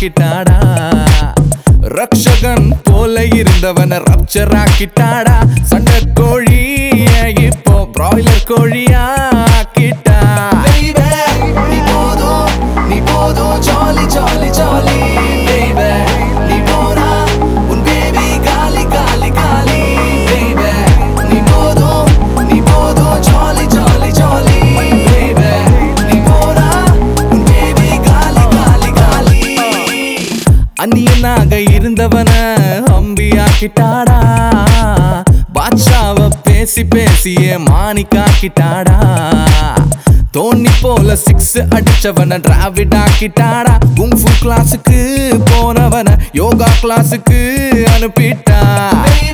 ஆக்கிட்டாடா ரக்ஷகன் போல இருந்தவன ரப்சர் ஆக்கிட்டாடா சண்டை கோழிய இப்போ பிராய்லர் கோழியா ஆக்கிட்டா நீ போதும் ஜாலி ஜாலி ஜாலி baby நீ போனா உன் பேபி காலி காலி காலி baby நீ போதும் ஜாலி ஜாலி ஜாலி baby நீ போனா உன் பேபி காலி காலி காலி அந்நியனாக இருந்தவன அம்பியாக்கிட்டாடா பாட்ஷாவ பேசி பேசியே மாணிக்காக்கிட்டாடா தோனி போல 6 அடிச்சவன டிராவிட் ஆக்கிட்டாடா குங்ஃபு கிளாஸுக்கு போனவன யோகா கிளாஸுக்கு அனுப்பிட்டா